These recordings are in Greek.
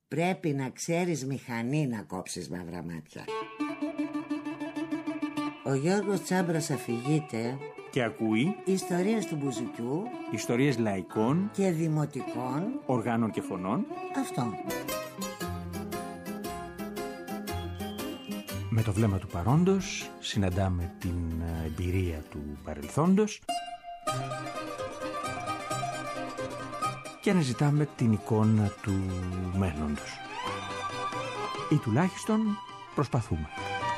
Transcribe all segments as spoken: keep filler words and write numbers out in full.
Πρέπει να ξέρεις μηχανή να κόψεις μαύρα μάτια. Ο Γιώργος Τσάμπρας αφηγείται και ακούει ιστορίες του μπουζουκιού, ιστορίες λαϊκών και δημοτικών οργάνων και φωνών. Αυτό. Με το βλέμμα του παρόντος συναντάμε την εμπειρία του παρελθόντος και αναζητάμε την εικόνα του μέλλοντος. Ή τουλάχιστον προσπαθούμε.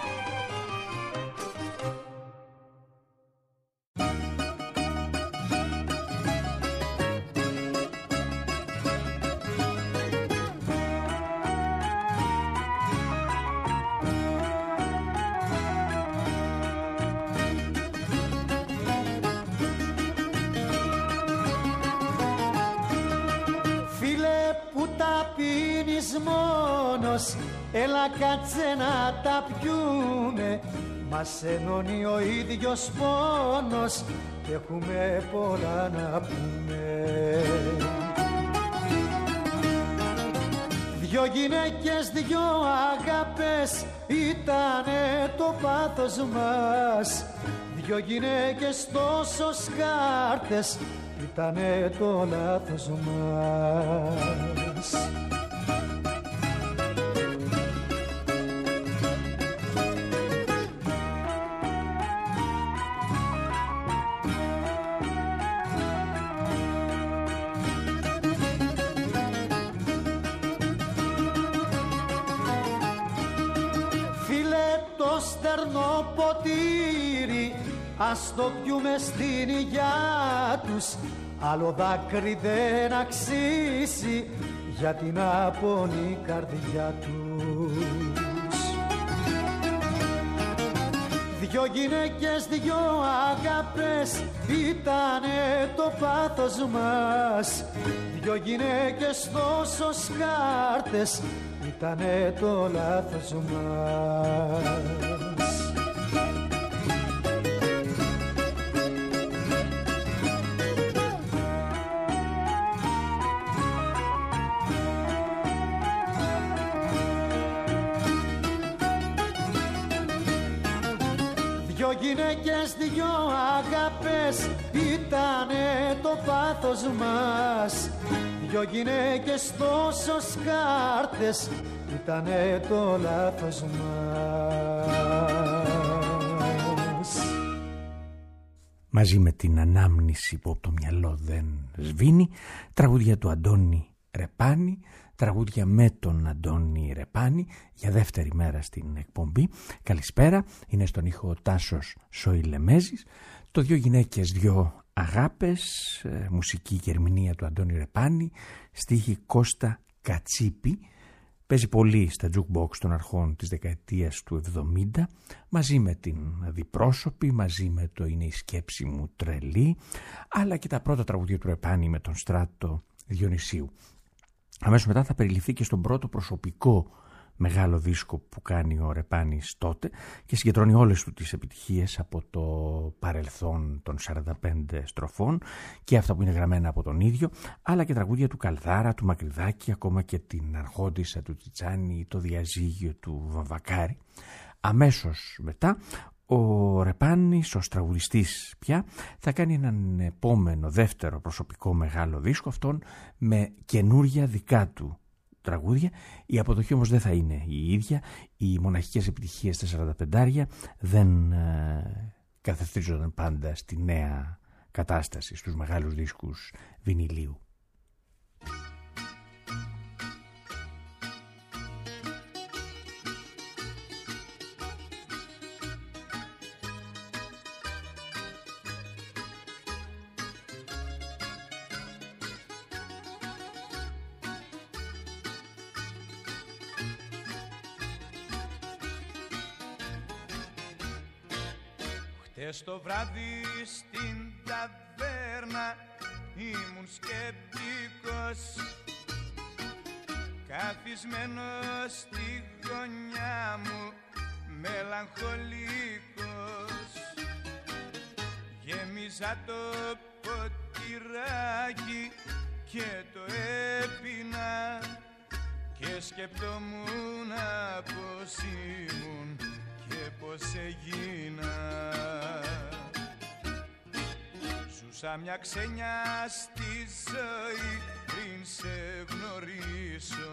Μόνος, έλα κάτσε να τα πιούμε. Μας ενώνει ο ίδιος πόνος και έχουμε πολλά να πούμε. Δυο γυναίκες, δυο αγάπες ήτανε το πάθος μας. Δυο γυναίκες τόσο σκάρτες ήτανε το λάθος μας. Στερνό ποτήρι, ας το πιούμε στην υγειά τους. Άλλο δάκρυ δεν αξίζει για την απόνη καρδιά τους. Δυο γυναίκες, δυο αγάπες ήτανε το πάθος μας. Δυο γυναίκες τόσο σκάρτες ήτανε το λάθος μας. Δυο γυναίκες, δυο αγάπες ήτανε το πάθος μας. Δυο γυναίκες τόσο σκάρτες ήτανε το λάθος μας. Μαζί με την ανάμνηση που από το μυαλό δεν σβήνει, τραγούδια του Αντώνη Ρεπάνη, τραγούδια με τον Αντώνη Ρεπάνη για δεύτερη μέρα στην εκπομπή. Καλησπέρα, είναι στον ήχο ο Τάσος Σοηλεμέζης. Το δυο γυναίκες, δυο αγάπες, ε, μουσική και ερμηνεία του Αντώνη Ρεπάνη, στίχη Κώστα Κατσίπη. Παίζει πολύ στα jukebox των αρχών της δεκαετίας του εβδομήντα, μαζί με την Διπρόσωπη, μαζί με το Είναι η σκέψη μου τρελή, αλλά και τα πρώτα τραγουδία του Ρεπάνη με τον Στράτο Διονυσίου. Αμέσως μετά θα περιληφθεί και στον πρώτο προσωπικό μεγάλο δίσκο που κάνει ο Ρεπάνης τότε και συγκεντρώνει όλες του τις επιτυχίες από το παρελθόν των σαράντα πέντε στροφών και αυτά που είναι γραμμένα από τον ίδιο, αλλά και τραγούδια του Καλδάρα, του Μακρυδάκη, ακόμα και την Αρχόντισσα του Τσιτσάνη, το διαζύγιο του Βαμβακάρη. Αμέσως μετά ο Ρεπάνης, ως τραγουδιστής πια, θα κάνει έναν επόμενο δεύτερο προσωπικό μεγάλο δίσκο, αυτόν με καινούρια δικά του τραγούδια. Η αποδοχή όμως δεν θα είναι η ίδια. Οι μοναχικές επιτυχίες στα σαράντα πεντάρια δεν ε, καθευτίζονταν πάντα στη νέα κατάσταση, στους μεγάλους δίσκους βινιλίου. Χτες το βράδυ στην ταβέρνα ήμουν σκεπτικός, καθισμένος στη γωνιά μου μελαγχολικός. Γέμιζα το ποτηράκι και το έπινα και και σκεπτόμουν πως ήμουν και πως έγινα. Ζούσα μια ξένια στη ζωή πριν σε γνωρίσω,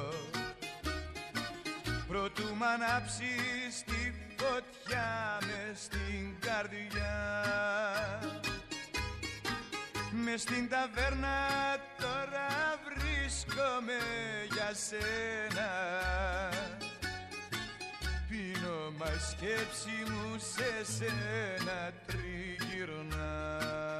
προτού μ' ανάψεις τη φωτιά μες στην καρδιά. Μες στην ταβέρνα τώρα βρίσκομαι για σένα, πίνω μα η σκέψη μου σε σένα τριγυρνά.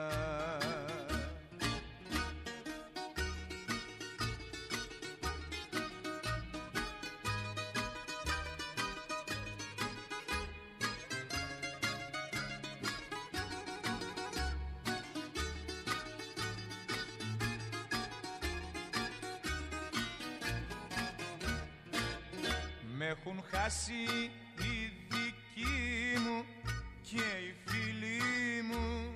Μ' έχουν χάσει οι δικοί μου και οι φίλοι μου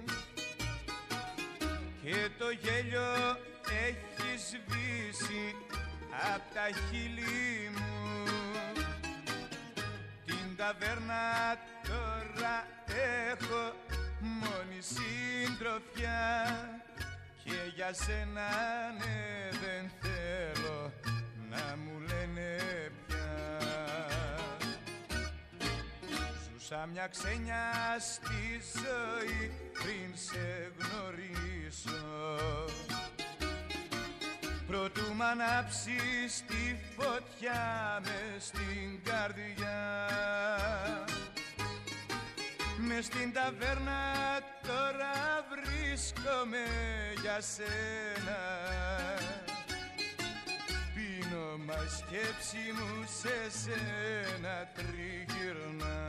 και το γέλιο έχει σβήσει απ' τα χείλη μου. Την ταβέρνα τώρα έχω μόνη συντροφιά και για σένα ναι δεν θέλω να μου λένε πια. Ζούσα μια ξένια στη ζωή πριν σε γνωρίσω, προτού μ' ανάψεις τη φωτιά μες στην καρδιά. Μες στην ταβέρνα τώρα βρίσκομαι για σένα, πίνω μα η σκέψη μου σε σένα τριγυρνά.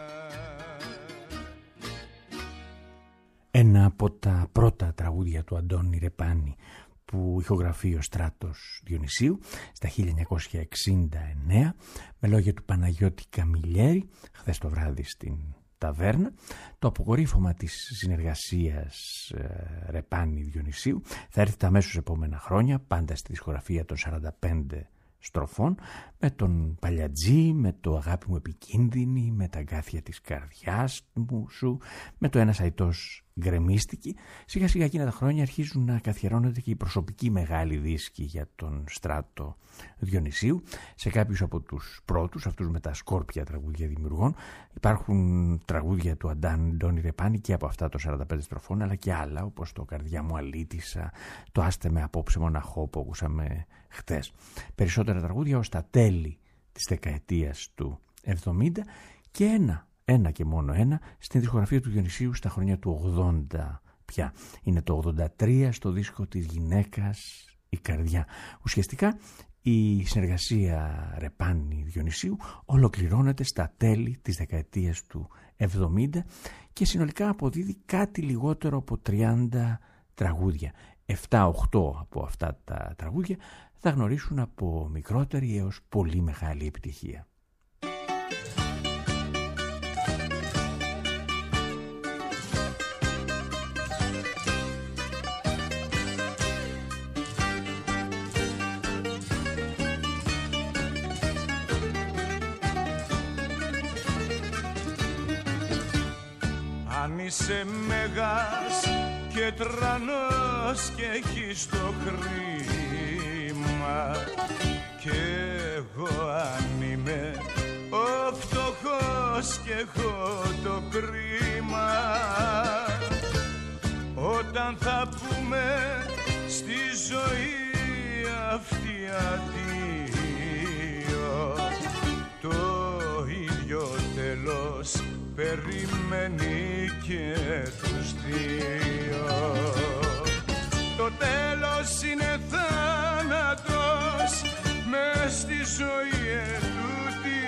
Ένα από τα πρώτα τραγούδια του Αντώνη Ρεπάνη που ηχογραφεί ο Στράτος Διονυσίου στα χίλια εννιακόσια εξήντα εννέα με λόγια του Παναγιώτη Καμιλιέρη χθες το βράδυ στην ταβέρνα. Το αποκορύφωμα της συνεργασίας ε, Ρεπάνη Διονυσίου θα έρθει τα αμέσως επόμενα χρόνια, πάντα στη δισκογραφία των σαράντα πέντε στροφών, με τον Παλιατζή, με το Αγάπη μου επικίνδυνη, με τα αγκάθια της καρδιάς μου σου, με το Ένας αητός γκρεμίστηκε. Σιγά σιγά εκείνα τα χρόνια αρχίζουν να καθιερώνονται και οι προσωπικοί μεγάλοι δίσκοι για τον Στράτο Διονυσίου. Σε κάποιους από τους πρώτους, αυτούς με τα σκόρπια τραγούδια δημιουργών, υπάρχουν τραγούδια του Αντώνη Ρεπάνη και από αυτά των σαράντα πέντε στροφών, αλλά και άλλα όπως το Καρδιά μου αλήτησα, το Άστε με απόψε μοναχό που ακούσαμε χτες. Περισσότερα τραγούδια ως τα τέλη της δεκαετίας του εβδομήντα και ένα Ένα και μόνο ένα στην δισκογραφία του Διονυσίου στα χρόνια του ογδόντα πια. Είναι το ογδόντα τρία στο δίσκο της γυναίκας η καρδιά. Ουσιαστικά η συνεργασία Ρεπάνη Διονυσίου ολοκληρώνεται στα τέλη της δεκαετίας του εβδομήντα και συνολικά αποδίδει κάτι λιγότερο από τριάντα τραγούδια. επτά οχτώ από αυτά τα τραγούδια θα γνωρίσουν από μικρότερη έως πολύ μεγάλη επιτυχία. Αν είσαι μέγας και τρανός και έχεις το χρήμα και εγώ αν είμαι ο φτωχός και έχω το κρίμα, όταν θα πούμε στη ζωή αυτή αντίο, το ίδιο τέλος περιμένει και τους δύο. Το τέλος είναι θάνατος μες στη ζωή ετούτη.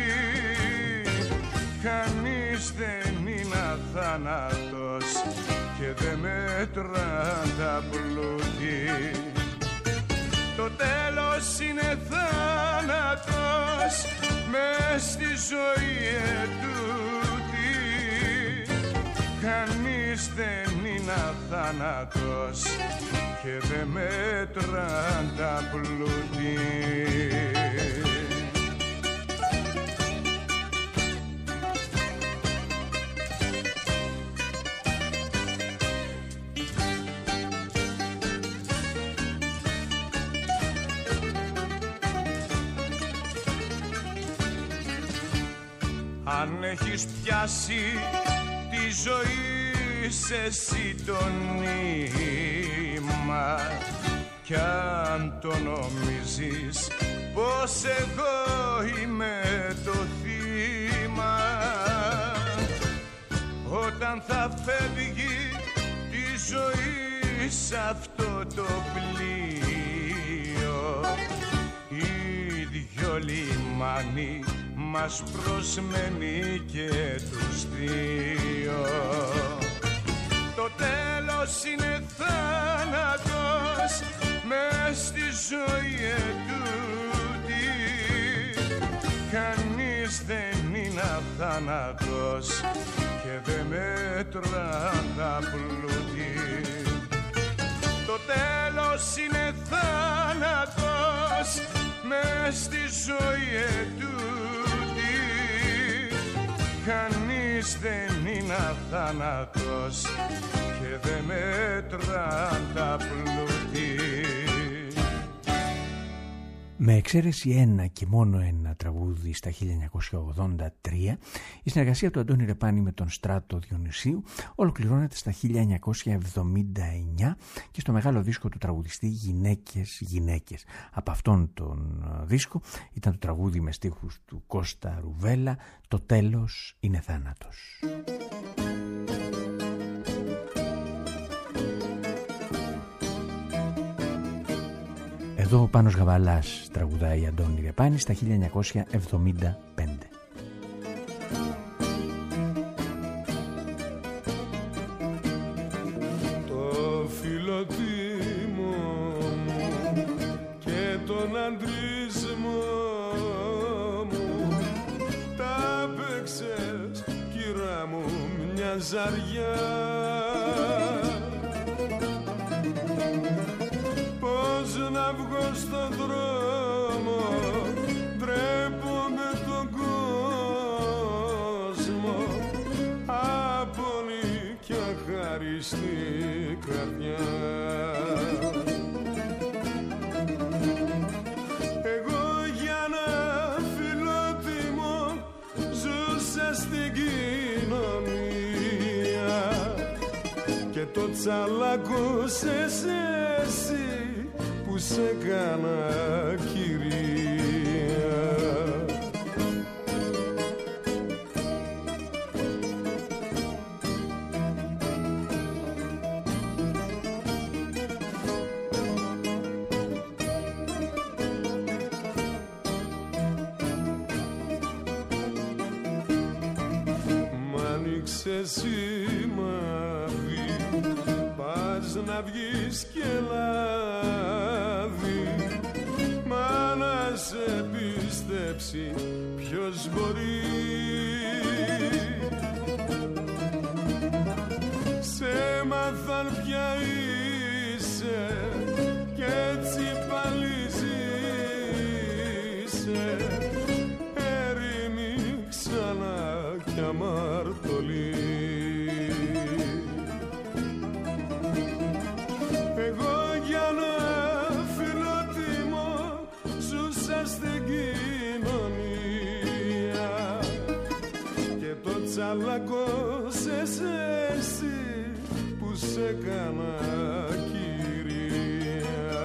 Κανείς δεν είναι αθάνατος και δεν μέτραν τα πλούτη. Το τέλος είναι θάνατος μες στη ζωή ετούτη. Κανείς δεν είναι αθάνατος και δεν μέτραν τα πλούτη. αν έχεις πιάσει τη ζωή σε συντονίμα κι αν το νομίζεις πως εγώ είμαι το θύμα, όταν θα φεύγει τη ζωή σ' αυτό το πλοίο, οι δυο λιμάνι μας προσμένει και τους δύο. Το τέλος είναι θάνατος μες στη ζωή ετούτη, κανείς δεν είναι αθάνατος και δεν μέτρα τα πλούτη. Το τέλος είναι θάνατος μες στη ζωή ετούτη, κανείς δεν είναι αθάνατος και δεν μέτρα τα πλούτη. Με εξαίρεση ένα και μόνο ένα τραγούδι στα χίλια εννιακόσια ογδόντα τρία, η συνεργασία του Αντώνη Ρεπάνη με τον Στράτο Διονυσίου ολοκληρώνεται στα χίλια εννιακόσια εβδομήντα εννιά και στο μεγάλο δίσκο του τραγουδιστή «Γυναίκες, γυναίκες». Από αυτόν τον δίσκο ήταν το τραγούδι με στίχους του Κώστα Ρουβέλα, «Το τέλος είναι θάνατος». Εδώ ο Πάνος Γαβαλάς τραγουδάει Αντώνη Ρεπάνη στα χίλια εννιακόσια εβδομήντα πέντε. Το φιλοτίμο μου και τον αντρισμό μου τα παίξες, κυρά μου, μια ζαριά. Να βγω στον δρόμο, ντρέπομαι τον κόσμο, άπονη κι αχάριστη καρδιά. Εγώ για να φιλότιμο ζούσα στην κοινωνία και το τσαλακούσες εσύ που σε κάνα κυρία. Μ' άνοιξε σημάδι, πας να βγεις και λάδι, μα να σε πιστέψει ποιος μπορεί. Σε μάθαν πια είσαι κι έτσι πάλι ζήσε, έρημη ξανά κι αμαρτωλή. Εγώ για να φιλότιμο ζούσα στην κοινωνία και το τσαλακώσες εσύ που σε κάνα κυρία.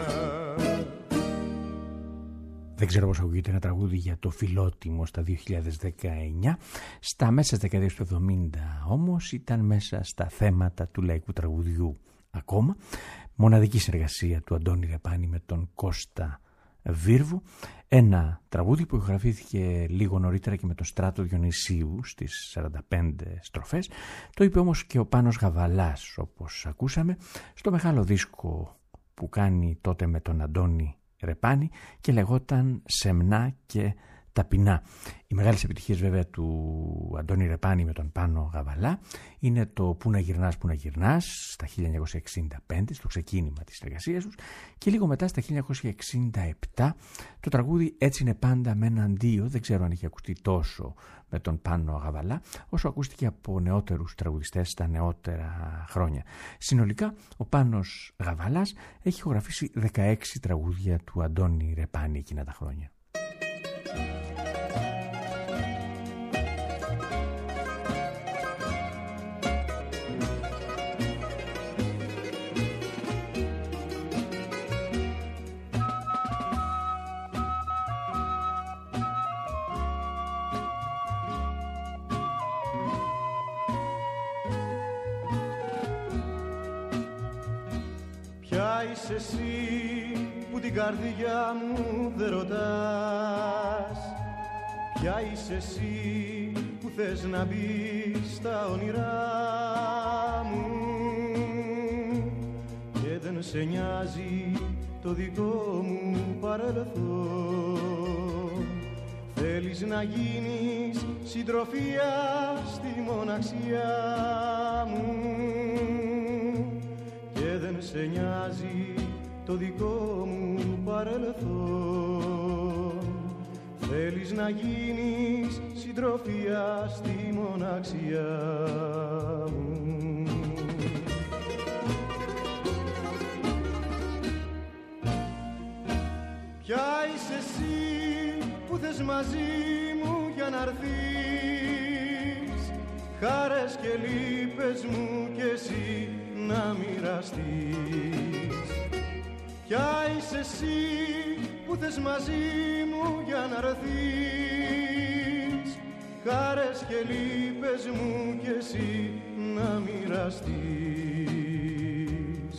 Δεν ξέρω πώς ακούγεται ένα τραγούδι για το φιλότιμο στα δύο χιλιάδες δεκαεννιά. Στα μέσα της δεκαετίας του εβδομήντα όμως ήταν μέσα στα θέματα του λαϊκού τραγουδιού ακόμα. Μοναδική συνεργασία του Αντώνη Ρεπάνη με τον Κώστα Βίρβου. Ένα τραγούδι που ηχογραφήθηκε λίγο νωρίτερα και με τον Στράτο Διονυσίου στις σαράντα πέντε στροφές. Το είπε όμως και ο Πάνος Γαβαλάς, όπως ακούσαμε, στο μεγάλο δίσκο που κάνει τότε με τον Αντώνη Ρεπάνη και λεγόταν «Σεμνά και ταπεινά». Οι μεγάλες επιτυχίες βέβαια του Αντώνη Ρεπάνη με τον Πάνο Γαβαλά είναι το «Πού να γυρνάς, πού να γυρνάς» στα χίλια εννιακόσια εξήντα πέντε, στο ξεκίνημα της εργασίας τους, και λίγο μετά στα χίλια εννιακόσια εξήντα επτά το τραγούδι «Έτσι είναι πάντα με έναν δύο». Δεν ξέρω αν είχε ακουστεί τόσο με τον Πάνο Γαβαλά όσο ακούστηκε από νεότερους τραγουδιστές στα νεότερα χρόνια. Συνολικά ο Πάνος Γαβαλάς έχει ηχογραφήσει δεκαέξι τραγούδια του Αντώνη Ρεπάνη εκείνα τα χρόνια. είσαι εσύ που την καρδιά μου δεν ρωτάς? Ποια είσαι εσύ που θες να μπεις στα όνειρά μου και δεν σε νοιάζει το δικό μου παρελθόν? Θέλεις να γίνεις συντροφιά στη μοναξιά μου και δεν σε νοιάζει το δικό μου παρελθόν. Θέλεις να γίνεις συντροφιά στη μοναξιά μου. Ποια είσαι εσύ που θες μαζί μου για να έρθεις, χάρες και λύπες μου κι εσύ να μοιραστείς? Ποια είσαι εσύ που θες μαζί μου για να έρθεις, χάρες και λύπες μου κι εσύ να μοιραστείς?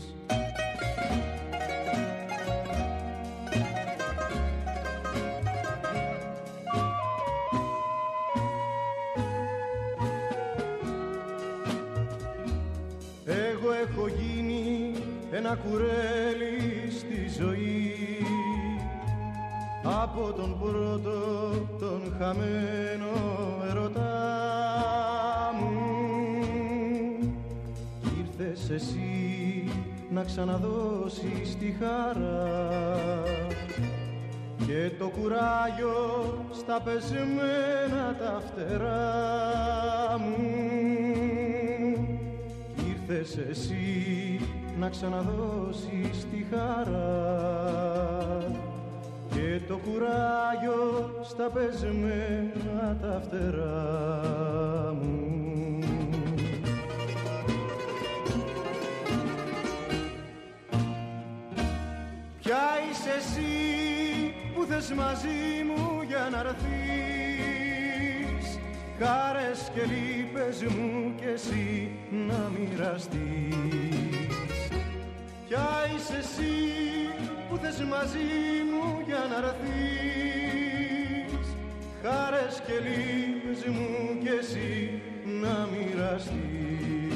Εγώ έχω γίνει ένα κουρέλι στη ζωή από τον πρώτο τον χαμένο ερωτά μου. Ήρθες εσύ να ξαναδώσεις τη χαρά και το κουράγιο στα πεσμένα τα φτερά μου. Ήρθες εσύ να ξαναδώσεις τη χαρά και το κουράγιο στα πεσμένα τα φτερά μου. Ποια είσαι εσύ που θες μαζί μου για να έρθεις, χάρες και λύπες μου κι εσύ να μοιραστείς? Ποια είσαι εσύ που θες μαζί μου για να έρθεις, χάρες και λύπες μου κι εσύ να μοιραστείς?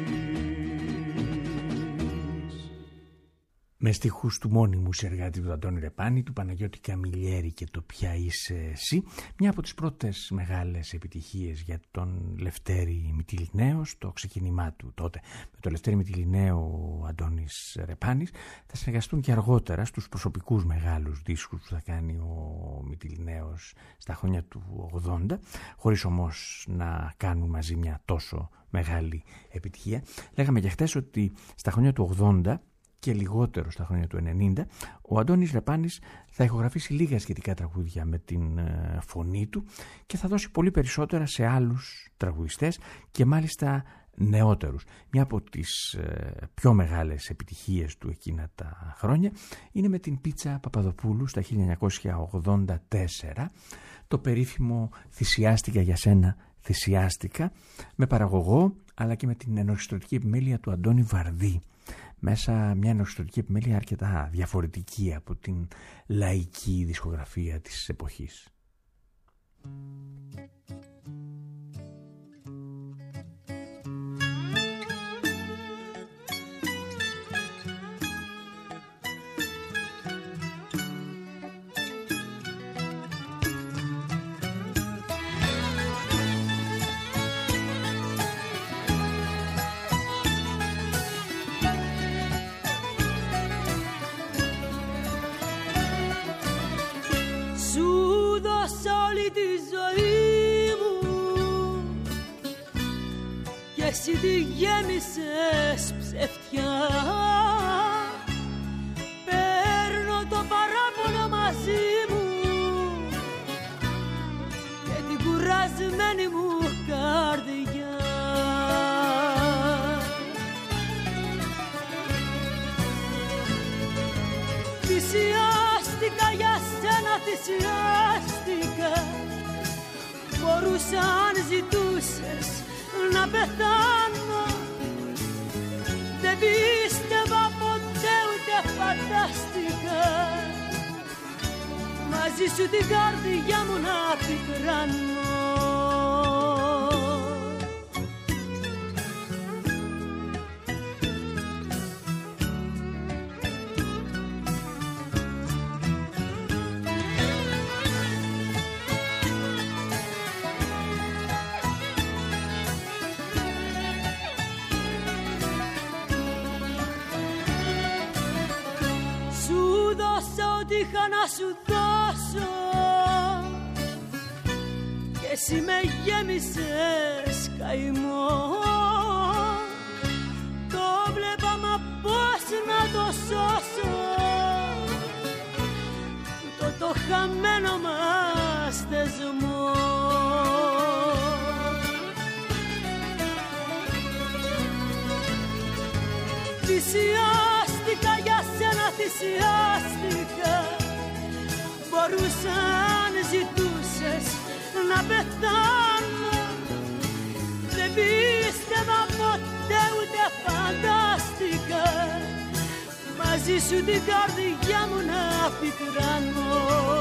Με στίχους του μόνιμου συνεργάτη του Αντώνη Ρεπάνη, του Παναγιώτη Καμιλιέρη και το «Ποια είσαι εσύ», μια από τις πρώτες μεγάλες επιτυχίες για τον Λευτέρη Μυτιληναίο στο ξεκίνημά του τότε. Με τον Λευτέρη Μυτιληναίο ο Αντώνης Ρεπάνης θα συνεργαστούν και αργότερα στους προσωπικούς μεγάλους δίσκους που θα κάνει ο Μυτιληναίος στα χρόνια του ογδόντα, χωρίς όμως να κάνουν μαζί μια τόσο μεγάλη επιτυχία. Λέγαμε και χτες ότι στα χρόνια του ογδόντα και λιγότερο στα χρόνια του ενενήντα, ο Αντώνης Ρεπάνης θα ηχογραφήσει λίγα σχετικά τραγούδια με την ε, φωνή του και θα δώσει πολύ περισσότερα σε άλλους τραγουδιστές και μάλιστα νεότερους. Μια από τις ε, πιο μεγάλες επιτυχίες του εκείνα τα χρόνια είναι με την Πίτσα Παπαδοπούλου στα χίλια εννιακόσια ογδόντα τέσσερα, το περίφημο «Θυσιάστηκα για σένα, θυσιάστηκα», με παραγωγό αλλά και με την ενορχιστρωτική επιμέλεια του Αντώνη Βαρδί. Μέσα μια ενορχιστρωτική επιμέλεια αρκετά διαφορετική από την λαϊκή δισκογραφία της εποχής. Εσύ τη γέμισες ψευτιά, παίρνω το παράπονο μαζί μου και την κουρασμένη μου καρδιά. Θυσιάστηκα για σένα, θυσιάστηκα, μπορούσα αν ζητούσες να πεθάνω. Δεν πίστευα ποτέ ούτε φαντάστηκα μαζί σου την καρδιά μου να πικράνω. Είχα να σου δώσω και εσύ με γέμισες καημό. Το βλέπα μα πώς να το σώσω το το χαμένο μας θεσμό. Θυσιάστηκα για σένα, θυσιάστηκα. Μπορούσα αν ζητούσες να πεθάνω. Δεν πίστευα ποτέ ούτε φαντάστηκα μαζί σου την καρδιά μου να πικράνω.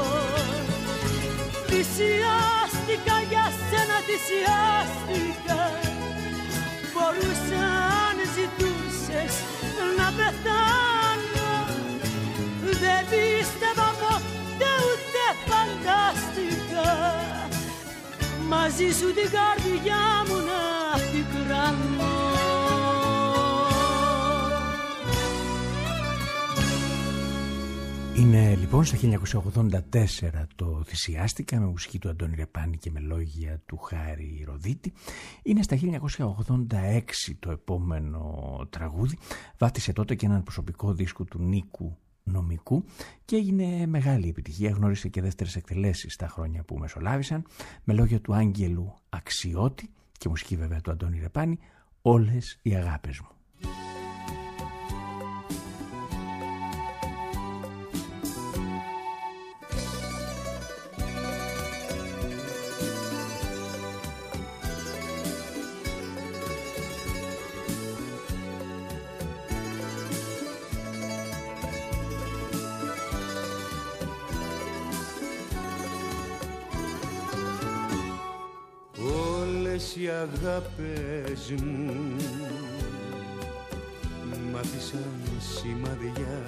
Θυσιάστηκα για σένα, θυσιάστηκα. Μπορούσα αν ζητούσες να πεθάνω. Δεν πίστευα ποτέ ούτε φαντάστηκα μαζί σου την καρδιά μου να πικράνω. Είναι λοιπόν στο χίλια εννιακόσια ογδόντα τέσσερα το «Θυσιάστηκα» με μουσική του Αντώνη Ρεπάνη και με λόγια του Χάρη Ροδίτη. Είναι στα χίλια εννιακόσια ογδόντα έξι το επόμενο τραγούδι. Βάφτισε τότε και έναν προσωπικό δίσκο του Νίκου Νομικού και έγινε μεγάλη επιτυχία. Γνώρισε και δεύτερες εκτελέσεις τα χρόνια που μεσολάβησαν, με λόγια του Άγγελου Αξιώτη και μουσική βέβαια του Αντώνη Ρεπάνη, «Όλες οι αγάπες μου». Οι αγάπες μου μ' άφησαν σημαδιά,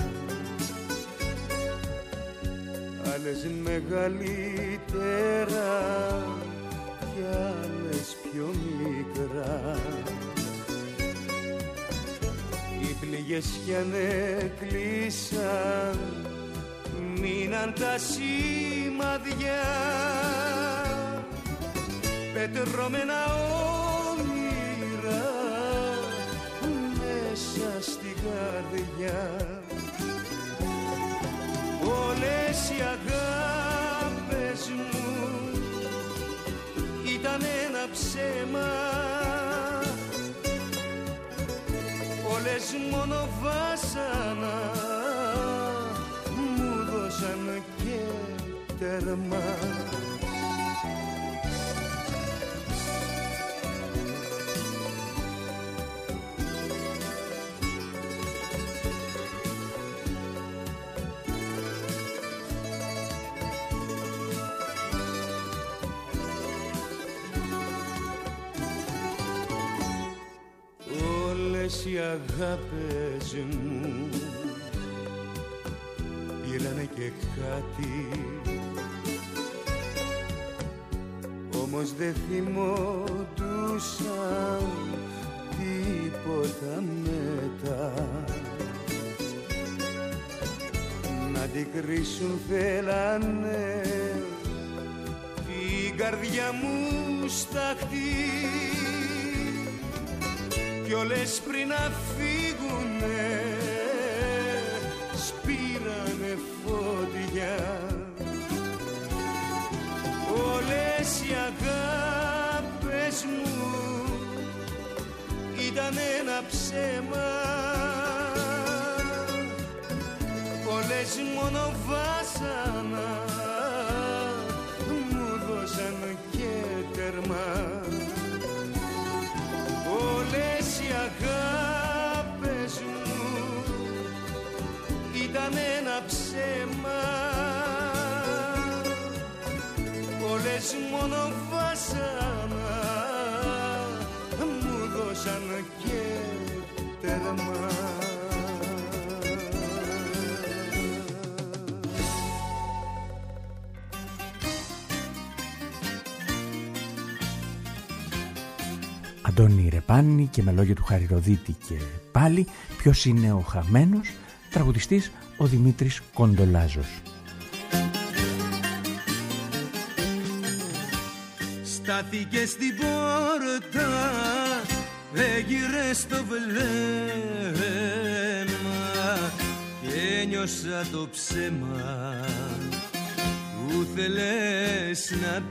άλλες μεγαλύτερα κι άλλες πιο μικρά. Οι πληγές κι αν έκλεισαν μείναν τα σημαδιά, πετρώμενα όνειρα μέσα στην καρδιά. Όλες οι αγάπες μου ήταν ένα ψέμα, όλες μόνο βάσανα μου δώσαν και τέρμα. Οι αγάπες μου πήρανε και κάτι, όμως δεν θυμόντουσαν τίποτα μετά. Να την κρίσουν θέλανε την καρδιά μου σταχτή, κι όλες πριν να φύγουνε σπήρανε φωτιά. Όλες οι αγάπες μου ήταν ένα ψέμα, όλες μόνο βάσανα μου δώσαν και τέρμα. Όλες οι αγάπες μου λες μόνο βάσανα μου δώσαν και τέρμα. Αντώνη Ρεπάνη και με λόγια του Χαριροδίτη και πάλι ποιος είναι ο χαμένος, τραγουδιστής ο Δημήτρης Κοντολάζος. Στάθηκε στην πόρτα, έγειρε στο βλέμμα και ένιωσα το ψέμα που θέλες να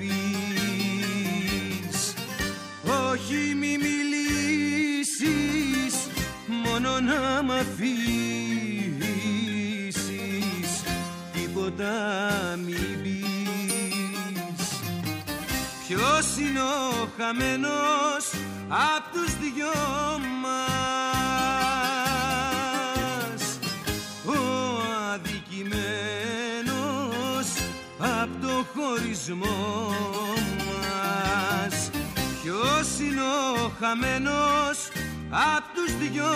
πεις. Όχι μη μιλήσεις, μόνο να μ' αφήσεις, τίποτα μη πεις. Ποιος είναι ο χαμένος απ' τους δυο μας, ο αδικημένος απ' το χωρισμό μας. Ποιος είναι ο χαμένος απ' τους δυο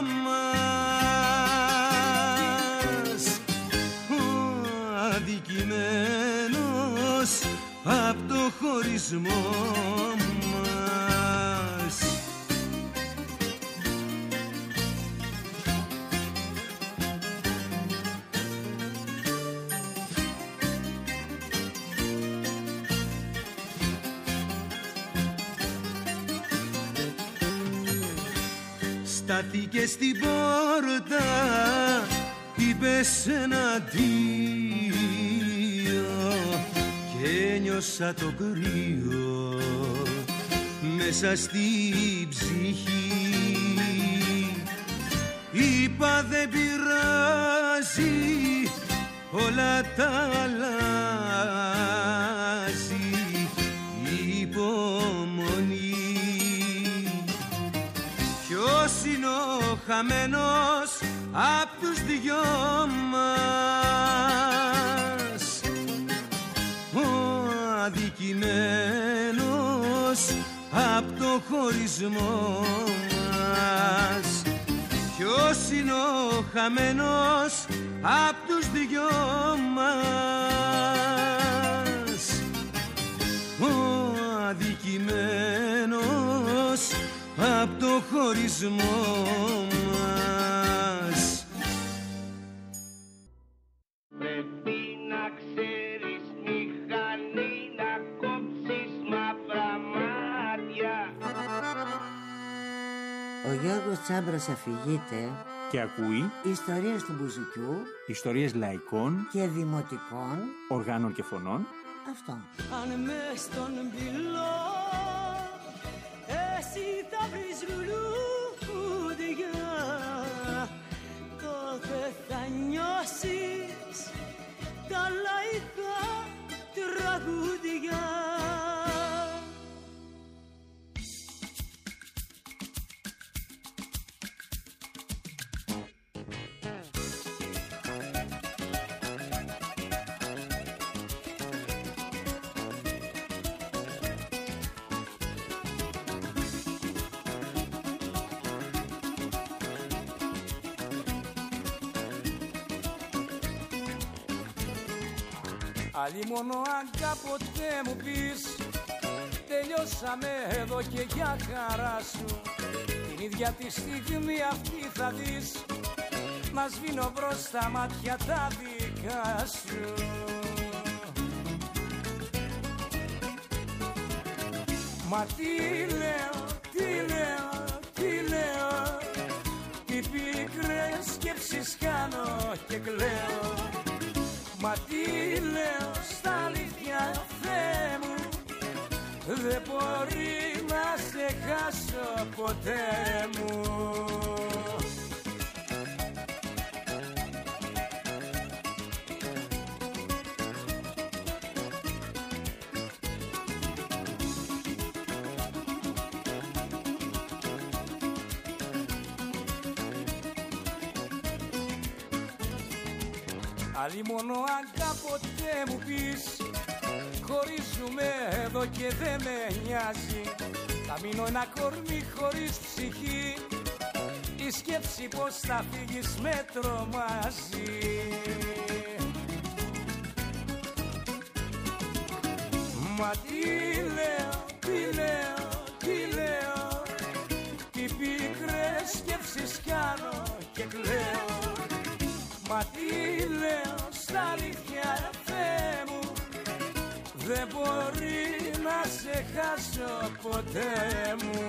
μας, ο αδικημένος απ' το χωρισμό μας. Στάθηκε στην πόρτα, είπες ένα αντίο και ένιωσα το κρύο μέσα στην ψυχή. Είπα δεν πειράζει, όλα τα αλλάζει, υπομονή. Ποιος είναι ο χαμένος απ' τους δυο μας, ο αδικημένος απ' το χωρισμό μας. Ποιος είναι ο χαμένος απ' τους δυο μας, ο αδικημένος απ' το χωρισμό μας. Πρέπει να ξέρεις μηχανή να κόψεις μαύρα μάτια. Ο Γιώργος Τσάμπρος αφηγείται Και ακούει ιστορίες του μπουζουκιού, ιστορίες λαϊκών και δημοτικών οργάνων και φωνών. Αυτό. Αν μες στον πυλό εσύ θα βρεις λουλούδια, τότε θα νιώσεις τα λαϊκά τραγούδια. Άλλη μόνο αν κάποτε μου πεις τελειώσαμε εδώ και για χαρά σου, την ίδια τη στιγμή αυτή θα δεις να σβήνω μπρος στα μάτια τα δικά σου. Μα τι λέω, τι λέω, τι λέω, τι πικρές σκέψεις κάνω και κλαίω. Μα τι λέω στα αλήθεια Θεέ μου, δεν μπορεί να σε χάσω ποτέ μου. Άλλη μόνο αν κάποτε μου πεις χωρίζουμε ζω και δεν με νοιάζει. Θα μείνω ένα κορμί χωρίς ψυχή. Η σκέψη πως θα φύγεις με τρομάζει. Μα τι λέω, τι λέω, τι λέω, τι πικρές σκέψεις κάνω και κλαίω. Μα τι λέω στα αλήθεια, Θεέ μου, δεν μπορεί να σε χάσω ποτέ μου.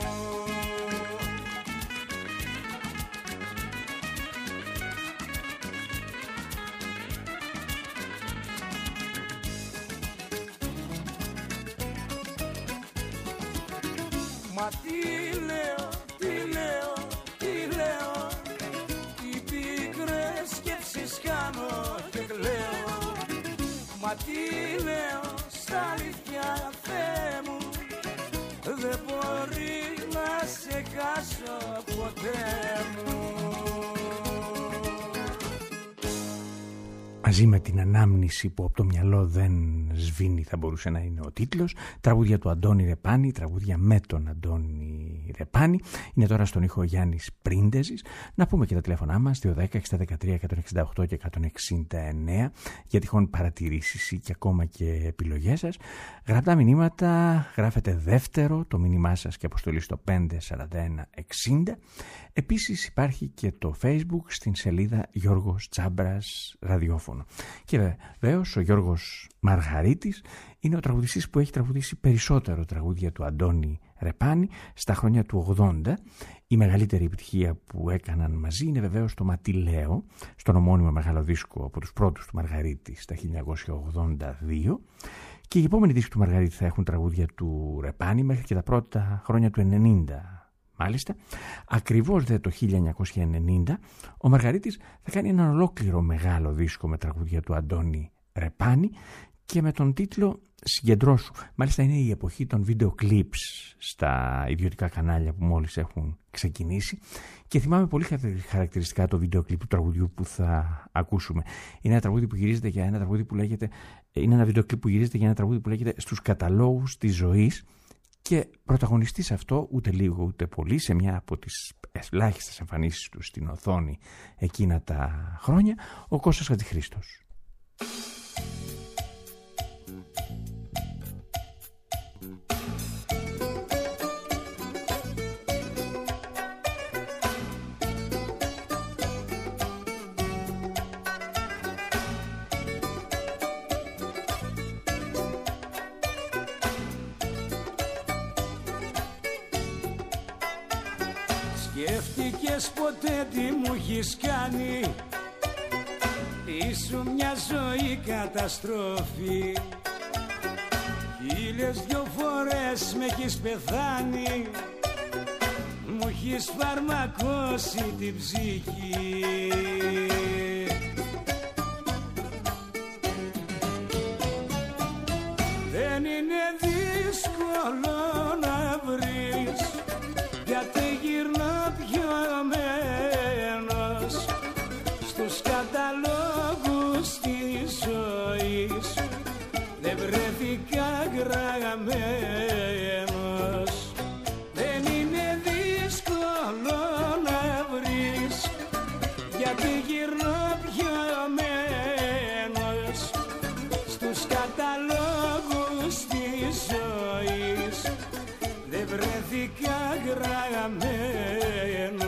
Μα τι λέω, τι λέω, τι λέω, τι πικρές σκέψεις κάνω και κλαίω. Μα τι λέω στα αλήθεια, Θεέ μου, δεν μπορεί να σε χάσω ποτέ μου. Μαζί με την ανάμνηση που από το μυαλό δεν σβήνει, θα μπορούσε να είναι ο τίτλος. Τραγούδια του Αντώνη Ρεπάνη, τραγούδια με τον Αντώνη Ρεπάνη. Είναι τώρα στον ήχο Γιάννης Πρίντεζης. Να πούμε και τα τηλέφωνά μας, δύο δέκα εξήντα δεκατρία εκατόν εξήντα οκτώ και εκατόν εξήντα εννέα, για τυχόν παρατηρήσεις ή και ακόμα και επιλογές σας. Γραπτά μηνύματα, γράφετε δεύτερο το μήνυμά σας και αποστολή στο πέντε σαράντα ένα εξήντα. Επίσης υπάρχει και το Facebook στην σελίδα Γιώργος Τσάμπρας Ραδιόφωνο. Και βεβαίως ο Γιώργος Μαργαρίτης είναι ο τραγουδιστής που έχει τραγουδήσει περισσότερο τραγούδια του Αντώνη Ρεπάνη στα χρόνια του ογδόντα. Η μεγαλύτερη επιτυχία που έκαναν μαζί είναι βεβαίως το Ματιλέο, στον ομώνυμο μεγάλο δίσκο από τους πρώτους του Μαργαρίτη στα χίλια εννιακόσια ογδόντα δύο. Και οι επόμενοι δίσκοι του Μαργαρίτη θα έχουν τραγούδια του Ρεπάνη μέχρι και τα πρώτα χρόνια του ενενήντα. Μάλιστα, ακριβώς δε το χίλια εννιακόσια ενενήντα ο Μαργαρίτης θα κάνει ένα ολόκληρο μεγάλο δίσκο με τραγούδια του Αντώνη Ρεπάνη και με τον τίτλο «Συγκεντρώσου». Μάλιστα είναι η εποχή των βίντεο κλιπς στα ιδιωτικά κανάλια που μόλις έχουν ξεκινήσει και θυμάμαι πολύ χαρακτηριστικά το βίντεο κλιπ του τραγουδιού που θα ακούσουμε. Είναι ένα τραγούδι που γυρίζεται για ένα τραγούδι που λέγεται, είναι ένα βίντεο κλιπ που γυρίζεται για ένα τραγούδι που λέγεται «Στους καταλόγους της ζωής». Και πρωταγωνιστής αυτό ούτε λίγο ούτε πολύ σε μια από τις ελάχιστες εμφανίσεις του στην οθόνη εκείνα τα χρόνια, ο Κώστας Χατζηχρήστος. Σκέφτηκες ποτέ τι μου έχεις κάνει? Ήσου μια ζωή καταστροφή. Χίλιες δυο φορές με έχεις πεθάνει. Μου έχεις φαρμακώσει την ψυχή. Δεν είναι δύσκολο να βρεις, γιατί γυρνώ πιωμένος στους καταλόγους της ζωής. Δεν βρέθηκα γραμμένος. Δεν είναι δύσκολο να βρεις, γιατί γυρνώ πιωμένος στους καταλόγους της ζωής. Δεν βρέθηκα γραμμένος.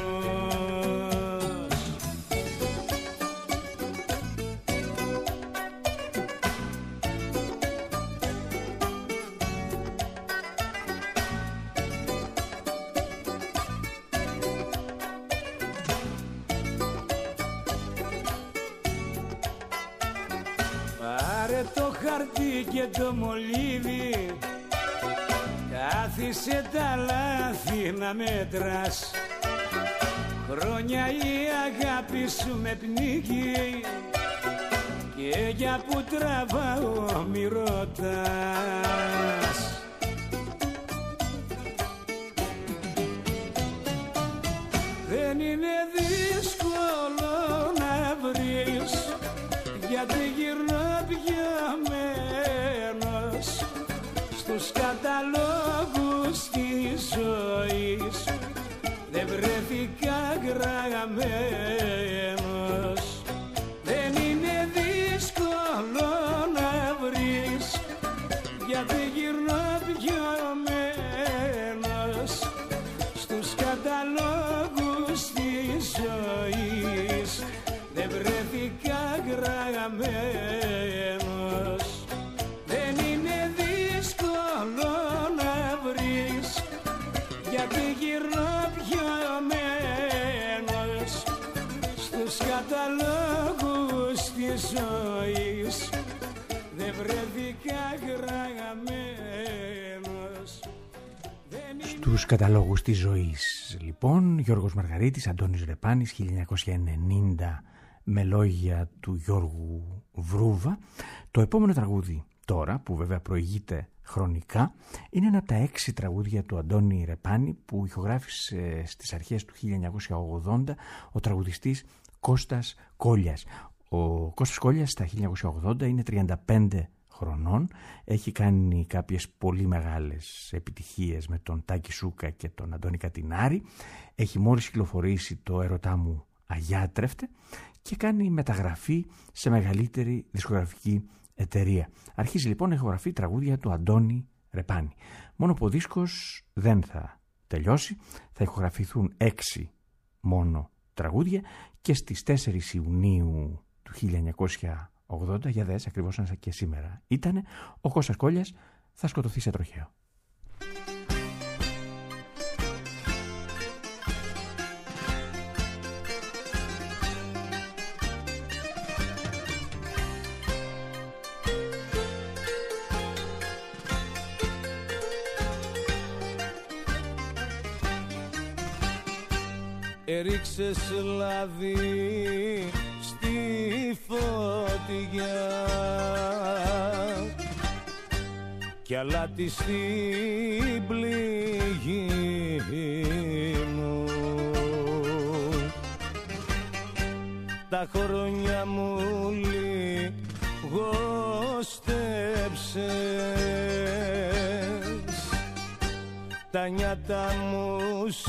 Πάρε το χαρτί και το μολύβι, κάθισε τα λάθη να μέτρας. Χρόνια η αγάπη σου με πνίγει και για που τραβάω μη ρωτάς. Δεν είναι δύσκολο να βρεις, γιατί γυρνώ πιωμένος στους καταλόγους γιατί γυρνώ πιωμένος στους καταλόγους της ζωής, δεν βρέθηκα γραμμένος. Δεν είναι δύσκολο να βρεις, γιατί γυρνώ πιωμένος στους καταλόγους της ζωής, δεν βρέθηκα γραμμένος. Στους καταλόγους της ζωής, λοιπόν, Γιώργος Μαργαρίτης, Αντώνης Ρεπάνης, χίλια εννιακόσια ενενήντα, με λόγια του Γιώργου Βρούβα. Το επόμενο τραγούδι τώρα, που βέβαια προηγείται χρονικά, είναι ένα από τα έξι τραγούδια του Αντώνη Ρεπάνη που ηχογράφησε στις αρχές του χίλια εννιακόσια ογδόντα ο τραγουδιστής Κώστας Κόλλιας. Ο Κώστας Κόλλιας στα χίλια εννιακόσια ογδόντα είναι τριάντα πέντε χρονών, έχει κάνει κάποιες πολύ μεγάλες επιτυχίες με τον Τάκη Σούκα και τον Αντώνη Κατινάρη, έχει μόλις κυκλοφορήσει το «Έρωτά μου αγιάτρευτε» και κάνει μεταγραφή σε μεγαλύτερη δισκογραφική εταιρεία. Αρχίζει λοιπόν να ηχογραφεί τραγούδια του Αντώνη Ρεπάνη. Μόνο που ο δίσκος δεν θα τελειώσει, θα ηχογραφηθούν έξι μόνο τραγούδια και στις τέσσερις Ιουνίου του χίλια εννιακόσια ογδόντα, για δες ακριβώς σαν και σήμερα ήτανε, ο Κώστας Κόλλιας θα σκοτωθεί σε τροχαίο. Έριξες λάδι στη φωτιά κι αλάτι στην πληγή μου. Τα χρόνια μου λιγοστέψες, τα νιάτα μου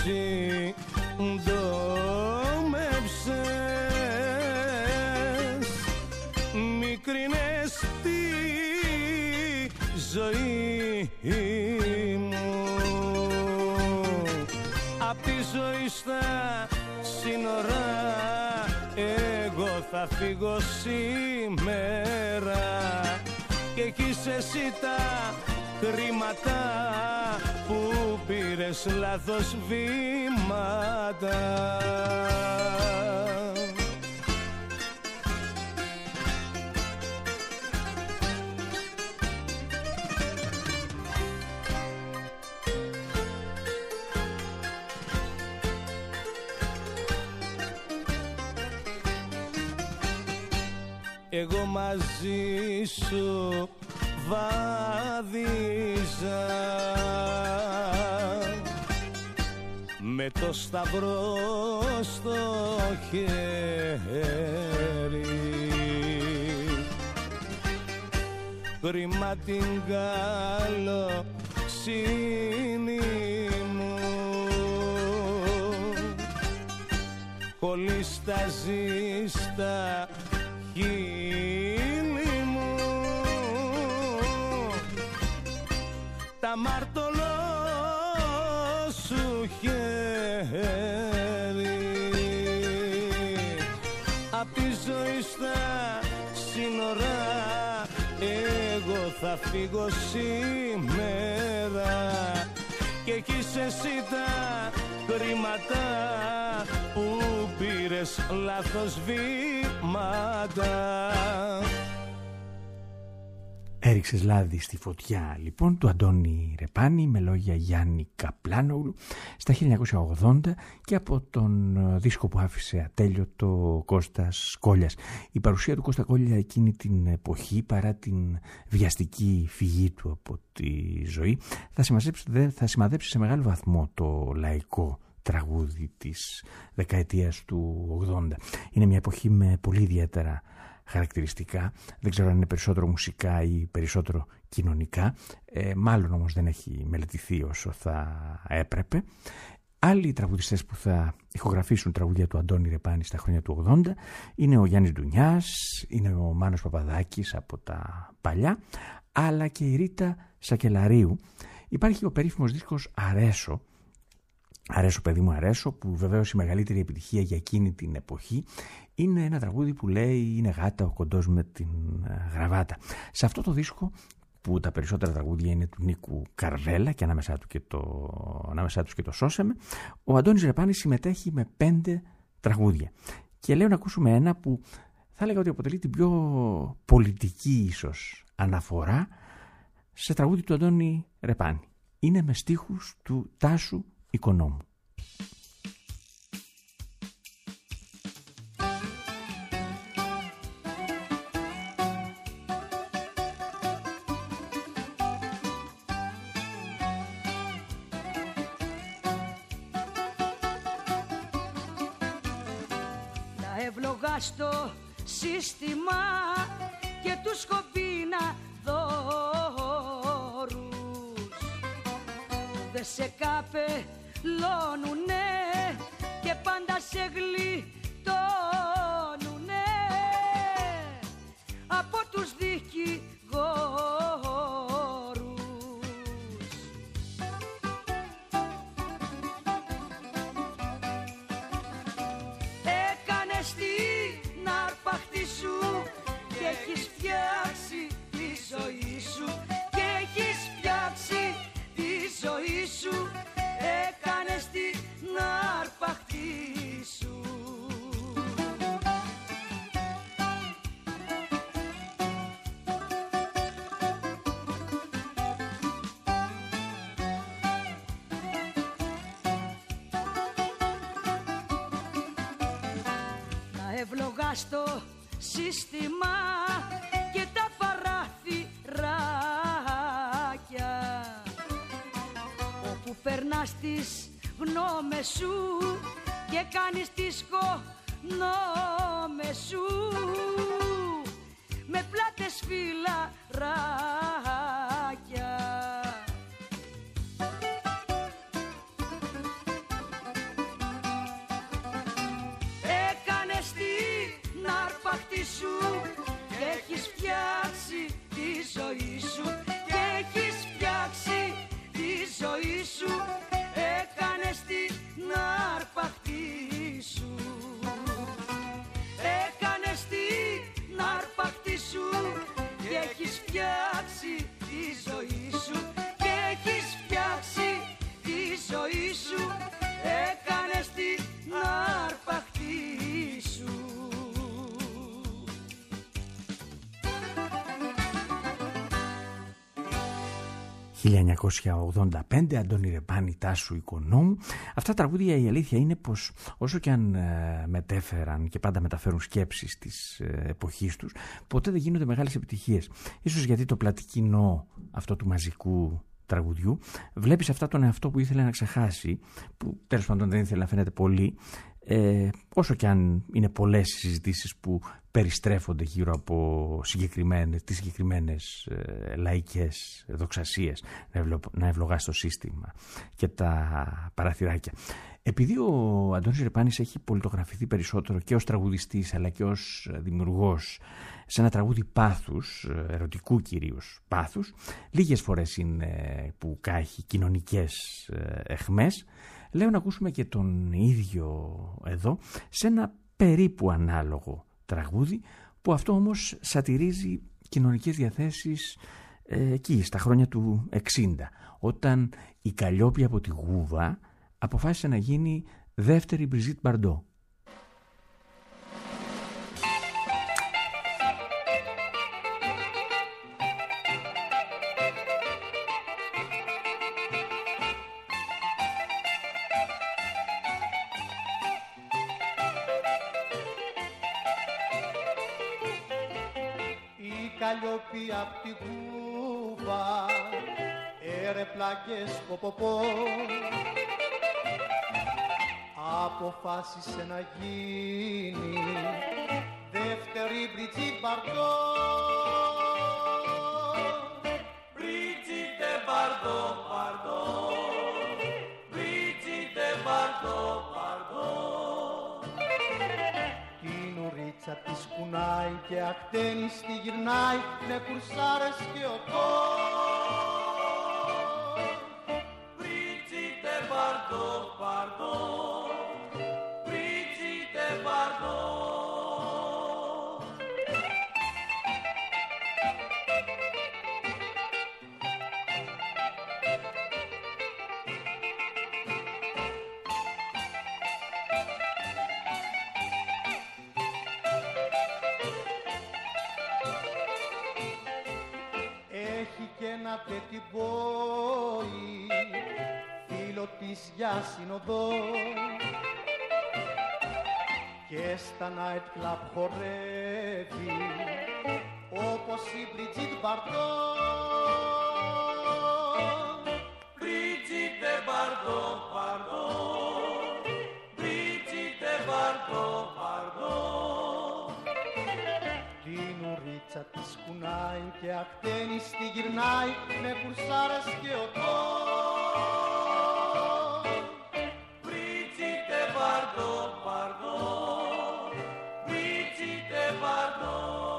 συντόμεψες, μικρινές τη ζωή μου. Απ' τη ζωή στα σύνορα εγώ θα φύγω σήμερα και έχεις εσύ τα χρήματα που πήρες λάθος βήματα. Εγώ μαζί σου βάδιζα με το σταυρό στο χέρι, κρίμα την καλοσύνη μου, χωρίς τα ζήστα χείλη μου, τα μάρτωλο σου χέρι. Απ' τη ζωή στα σύνορα εγώ θα φύγω σήμερα και έχεις εσύ τα χρήματα που πήρες λάθος βήματα. Έριξες λάδι στη φωτιά, λοιπόν, του Αντώνη Ρεπάνη με λόγια Γιάννη Καπλάνογλου στα χίλια εννιακόσια ογδόντα και από τον δίσκο που άφησε ατέλειωτο Κώστας Κόλλιας. Η παρουσία του Κώστα Κόλλια εκείνη την εποχή, παρά την βιαστική φυγή του από τη ζωή, θα σημαδέψει, θα σημαδέψει σε μεγάλο βαθμό το λαϊκό τραγούδι της δεκαετίας του ογδόντα. Είναι μια εποχή με πολύ ιδιαίτερα χαρακτηριστικά, δεν ξέρω αν είναι περισσότερο μουσικά ή περισσότερο κοινωνικά, ε, μάλλον όμως δεν έχει μελετηθεί όσο θα έπρεπε. Άλλοι τραγουδιστές που θα ηχογραφήσουν τραγούδια του Αντώνη Ρεπάνη στα χρόνια του ογδόντα είναι ο Γιάννης Ντουνιάς, είναι ο Μάνος Παπαδάκης από τα παλιά, αλλά και η Ρίτα Σακελαρίου υπάρχει ο περίφημος δίσκος Αρέσω, Αρέσω παιδί μου αρέσω, που βεβαίως η μεγαλύτερη επιτυχία για εκείνη την εποχή είναι ένα τραγούδι που λέει «Είναι γάτα ο κοντός με την γραβάτα». Σε αυτό το δίσκο, που τα περισσότερα τραγούδια είναι του Νίκου Καρβέλα και ανάμεσά, του και το, ανάμεσά τους και το «Σώσεμε», ο Αντώνης Ρεπάνης συμμετέχει με πέντε τραγούδια. Και λέω να ακούσουμε ένα που θα έλεγα ότι αποτελεί την πιο πολιτική ίσως αναφορά σε τραγούδι του Αντώνη Ρεπάνη. Είναι με στίχους του Τάσου Οικονόμου. Να ευλογά στο σύστημα και τους κομπίνα δώρους δε σε καπελώνουνε και πάντα σε γλιτώνουνε από τους δικηγόρους. Έκανες την αρπαχτή σου και έχεις φτιάξει τη ζωή σου και έχεις φτιάξει τη ζωή σου. Έκανες την αρπαχτή σου. Να ευλογά στο σύστημα και τα παράθυράκια όπου περνάς τις γνώμες σου και κάνεις τις κονόμες σου με πλάτες φυλαράκια. Έκανες την αρπαχτή σου και έχεις φτιάξει τη ζωή σου και έχεις φτιάξει τη ζωή σου. Έκανες την αρπαχτή σου. Έκανες την αρπαχτή σου και έχεις φτιάξει τη ζωή σου και έχεις φτιάξει τη ζωή σου. Έκανες την αρπαχτή σου. χίλια εννιακόσια ογδόντα πέντε, Αντώνη Ρεπάνη, Τάσου Οικονόμου. Αυτά τα τραγούδια, η αλήθεια είναι πως όσο και αν ε, μετέφεραν και πάντα μεταφέρουν σκέψεις της ε, εποχής τους, ποτέ δεν γίνονται μεγάλες επιτυχίες. Ίσως γιατί το πλατικινό αυτό του μαζικού τραγουδιού βλέπει σε αυτά τον εαυτό που ήθελε να ξεχάσει, που τέλος πάντων δεν ήθελε να φαίνεται πολύ, ε, όσο και αν είναι πολλές οι συζητήσεις που περιστρέφονται γύρω από συγκεκριμένες, τις συγκεκριμένες ε, λαϊκές δοξασίες, να, ευλο, να ευλογά στο σύστημα και τα παραθυράκια. Επειδή ο Αντώνης Ρεπάνης έχει πολιτογραφηθεί περισσότερο και ως τραγουδιστής αλλά και ως δημιουργός σε ένα τραγούδι πάθους, ερωτικού κυρίως πάθους, λίγες φορές είναι που κάχει κοινωνικές αιχμές, λέω να ακούσουμε και τον ίδιο εδώ σε ένα περίπου ανάλογο τραγούδι, που αυτό όμως σατυρίζει κοινωνικές διαθέσεις ε, εκεί στα χρόνια του εξήντα, όταν η Καλλιόπη από τη Γούβα αποφάσισε να γίνει δεύτερη Μπριζίτ Μπαρντό. Καλλιόπη απ' τη Γούβα, έρε πλάκες πω πω πω, αποφάσισε να γίνει δεύτερη Μπριζίτ Μπαρντό. Μπριζίτ Μπαρντό, Μπαρντό, Μπριζίτ Μπαρντό, Μπαρντό. Την ουρίτσα της κουνάει και ακτένης τη γυρνάει με κουρσάρες και οτό. και ένα τετιμπόι φίλο της για συνοδό και στα night club χορεύει όπως η Μπριτζίτ Μπαρτό. Μπριτζίτε Μπαρτό, Μπαρτό, Μπριτζίτε Μπαρτό, Μπαρτό. Την ουρίτσα της κουνάει και αχτένει στη γυρνάει με κουρσάρες και οτό. Μπριτζίτε Μπαρτό, Μπαρτό, Μπριτζίτε Μπαρτό.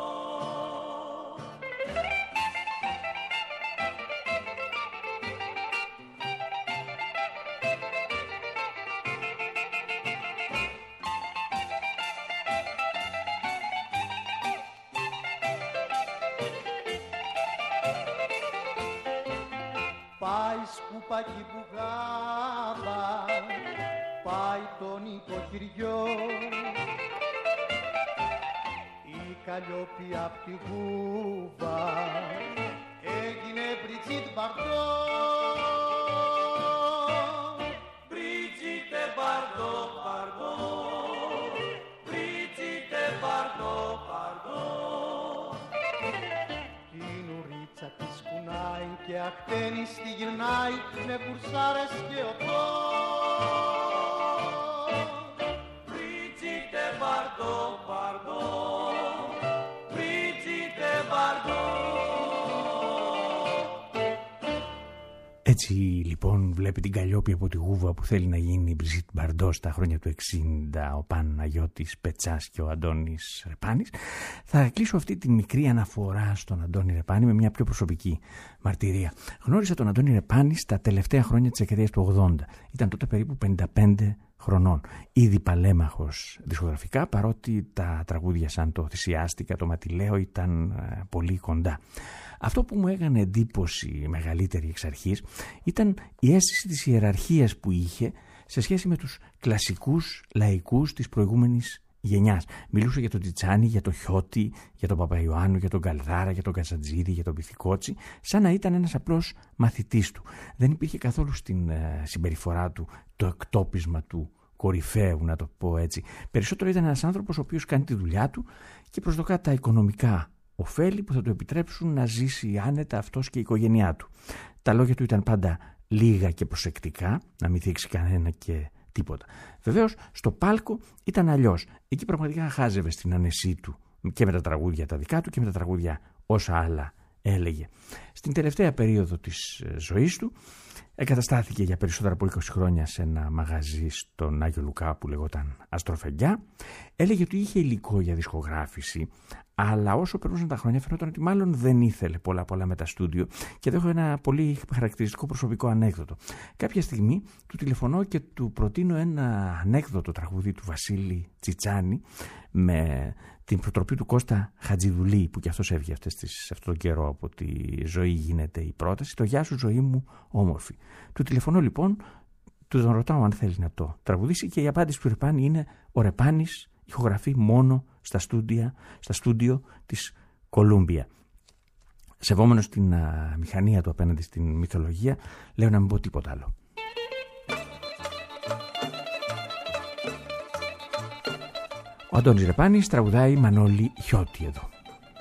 Πάει σκουπάκι μπουγάδα, πάει τον οικοκυριό, η Καλλιόπη απ' τη Γούβα έγινε Μπριτζίτ Μπαρτό. Μπριτζίτε Μπαρτό, Μπαρτό, Μπριτζίτε Μπαρτό, Μπαρτό. Την ουρίτσα της κουνάει και αχτένει στη γυρνάει με κουρσάρες και οτό. Μπριτζίτε Μπαρτό, Μπαρτό, Μπριτζίτε Μπαρτό. Έτσι λοιπόν βλέπει την Καλλιόπη από τη Γούβα που θέλει να γίνει η Μπριζίτ Μπαρντό στα χρόνια του εξήντα, ο Παναγιώτης Πετσάς και ο Αντώνης Ρεπάνης. Θα κλείσω αυτή τη μικρή αναφορά στον Αντώνη Ρεπάνη με μια πιο προσωπική μαρτυρία. Γνώρισα τον Αντώνη Ρεπάνη στα τελευταία χρόνια της δεκαετίας του ογδόντα. Ήταν τότε περίπου πενήντα πέντε χρονών. Ήδη παλέμαχος δισκογραφικά, παρότι τα τραγούδια σαν το Θυσιάστηκα, το Ματιλέο ήταν πολύ κοντά. Αυτό που μου έκανε εντύπωση μεγαλύτερη εξ αρχής ήταν η αίσθηση της ιεραρχίας που είχε σε σχέση με τους κλασικούς λαϊκούς της προηγούμενης γενιάς. Μιλούσε για τον Τιτσάνι, για τον Χιώτη, για τον Παπαϊωάννου, για τον Καλδάρα, για τον Καζατζίδη, για τον Πυθικότσι, σαν να ήταν ένας απλός μαθητής του. Δεν υπήρχε καθόλου στην ε, συμπεριφορά του το εκτόπισμα του κορυφαίου, να το πω έτσι. Περισσότερο ήταν ένας άνθρωπος ο οποίος κάνει τη δουλειά του και προσδοκά τα οικονομικά ωφέλη που θα του επιτρέψουν να ζήσει άνετα αυτός και η οικογένειά του. Τα λόγια του ήταν πάντα λίγα και προσεκτικά, να μην θίξει κανένα και τίποτα. Βεβαίως, στο πάλκο ήταν αλλιώς. Εκεί πραγματικά χάζευε στην άνεσή του και με τα τραγούδια τα δικά του και με τα τραγούδια όσα άλλα έλεγε. Στην τελευταία περίοδο της ζωής του εγκαταστάθηκε για περισσότερα από είκοσι χρόνια σε ένα μαγαζί στον Άγιο Λουκά που λεγόταν Αστροφεγγιά. Έλεγε ότι είχε υλικό για δισκογράφηση, αλλά όσο περνούσαν τα χρόνια φαινόταν ότι μάλλον δεν ήθελε πολλά πολλά με τα στούντιο. Και εδώ έχω ένα πολύ χαρακτηριστικό προσωπικό ανέκδοτο. Κάποια στιγμή του τηλεφωνώ και του προτείνω ένα ανέκδοτο τραγούδι του Βασίλη Τσιτσάνη με την προτροπή του Κώστα Χατζηδουλή, που κι αυτός έβγε αυτές τις, αυτόν τον καιρό από τη ζωή γίνεται η πρόταση, το «Γεια σου ζωή μου όμορφη». Του τηλεφωνώ λοιπόν, του τον ρωτάω αν θέλει να το τραγουδήσει και η απάντηση του Ρεπάνη είναι: ο Ρεπάνης ηχογραφεί μόνο στα στούντια, στα στούντιο της Κολούμπια. Σεβόμενος την α, μηχανία του απέναντι στην μυθολογία, λέω να μην πω τίποτα άλλο. Ο Αντώνης Ρεπάνης τραγουδάει Μανώλη Χιώτη εδώ.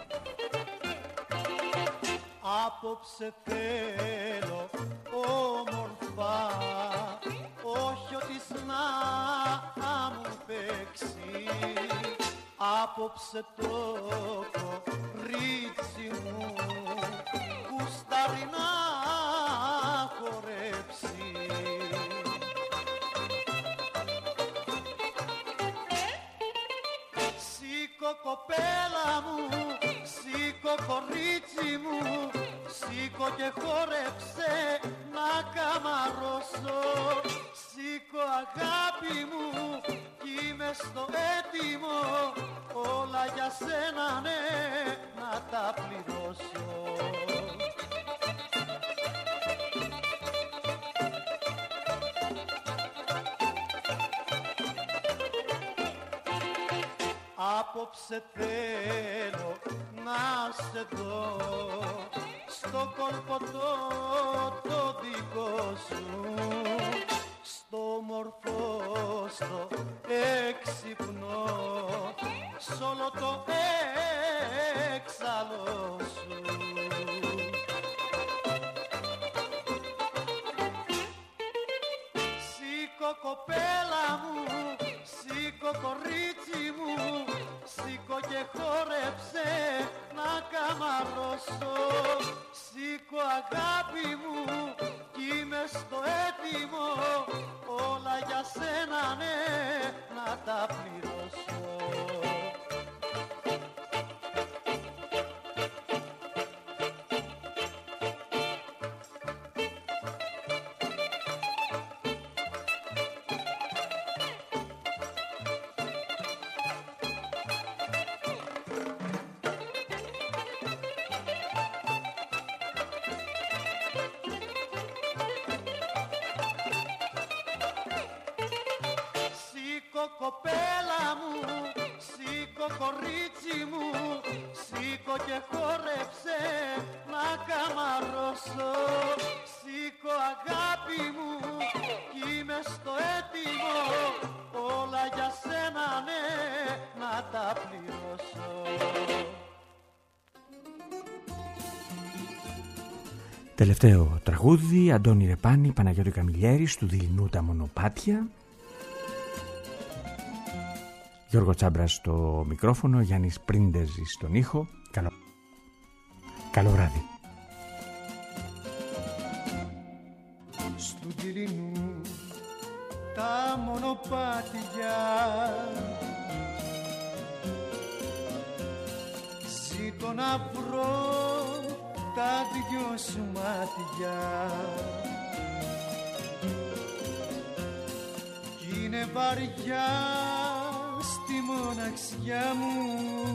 Απόψε θέλω όμορφα, όχι ότι να μου παίξει. Απόψε το κορίτσι μου γουστάρει να χορέψει. Σήκω κοπέλα μου, σήκω κορίτσι μου, σήκω και χόρεψε να καμαρώσω. Σήκω αγάπη μου κι είμαι στο έτοιμο, όλα για σένα ναι να τα πληρώσω. Απόψε θέλω να σε δω στο κόλπο το, το δικό σου, στο μορφό, στο έξυπνο, σ' όλο το έξαλλο σου. Σήκω κοπέλα μου, σήκω κορίτσι μου, σήκω και χόρεψε να καμαρώσω. Σήκω αγάπη μου κι είμαι στο έτοιμο, όλα για σένα ναι να τα πληρώσω. Κοπέλα μου, σήκω κορίτσι μου, σήκω και χόρεψε να καμαρώσω. Σήκω αγάπη μου κι είμαι στο έτοιμο, όλα για σένα ναι να τα πληρώσω. Τελευταίο τραγούδι, Αντώνη Ρεπάνη, Παναγιώτη Καμιλιέρης, του Δειλινού τα μονοπάτια. Γιώργο Τσάμπρας στο μικρόφωνο, Γιάννης Πρίντεζης στον ήχο. Καλό, Καλό βράδυ. Στου Δειλινού τα μονοπάτια ζήτω να βρω τα δυο σου μάτια. Κι είναι βαριά στη μοναξιά μου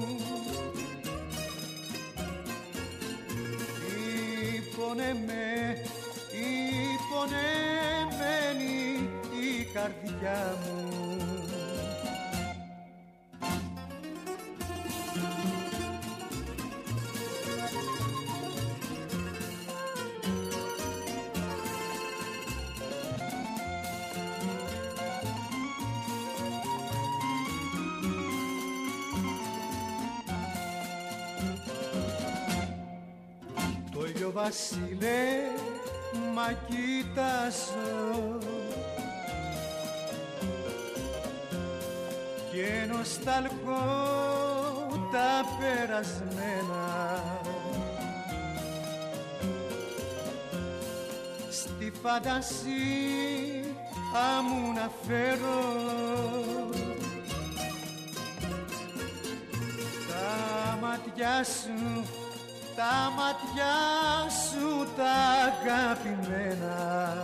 η πονεμέ, η πονεμένη η καρδιά μου. Βασίλε, μα κοιτάζω και νοσταλγώ τα περασμένα. Στη φαντασία μου να φέρω τα μάτια σου, τα μάτια σου τα αγαπημένα.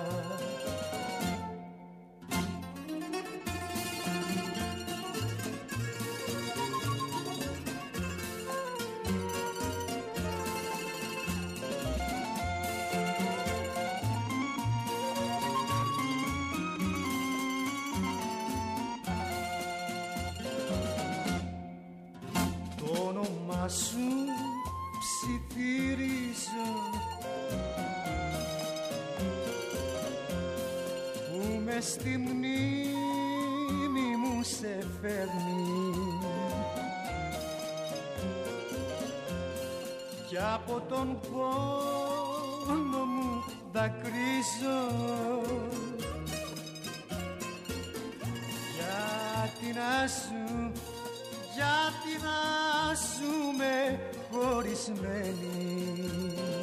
Το όνομά σου ψιθυρίζω που μες στη μνήμη μου σε φέρνει κι από τον πόνο μου δακρύζω γιατί να σου, γιατί να ζούμε χωρισμένοι.